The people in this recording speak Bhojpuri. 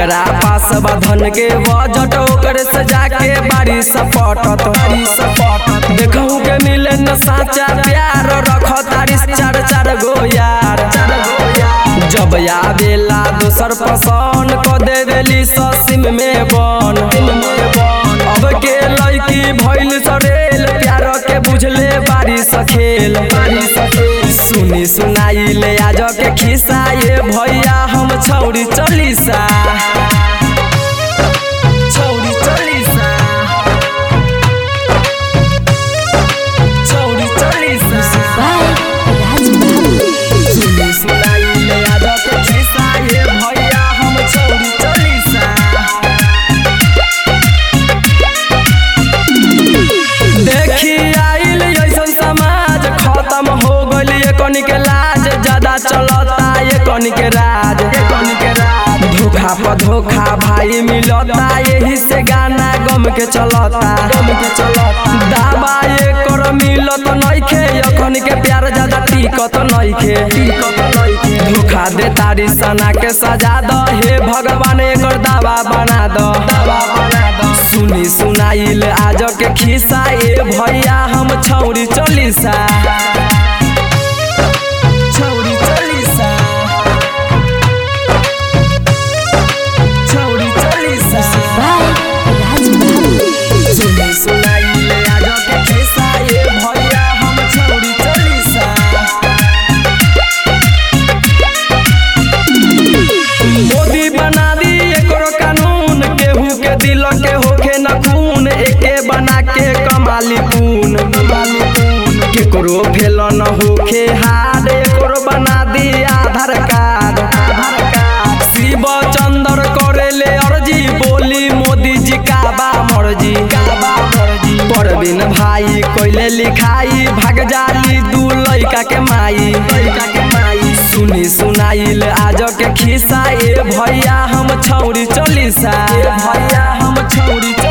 जेकरा पास बधन के बजट ओकरे से जाके बारी सपटत देखहु के मिले न साचा प्यार रख तारी चार चार गो यार जब आवेला दोसर पसंद क देवेली ससिम में बन अब के लड़की भइल सरेल प्यार के बुझले बारी सखेल सुनी सुनाई ले आज के खिस्सा ये भैया हम छौरी चलीसा के लाज ज्यादा चलता ये कौन के राज धोखा पर धोखा भाई मिलता यही से गाना गम के चलता दावा ये कर मिलत नइखे अखन के प्यार ज्यादा टिकत नइखे धोखा दे तारी सना के सजा द हे भगवान एकर दावा बना द सुनी सुनाइल आज के खिस्सा ए भैया हम छौरी चलीसा मोदी बना दी एकरो कानून केहू के दिल के होखे न खून एके बना के कमाली पून केकरो फेल न होखे हार एकरो बना दी आधार कार्ड शिव चंद्र करेले अर्जी बोली मोदी जी का बा मर्जी परवीन भाई कोइले लिखाई भाग जाली दू लइका के माई सुनी सुनाइल आज के खिस्सा ए भैया हम छौरी चलीसा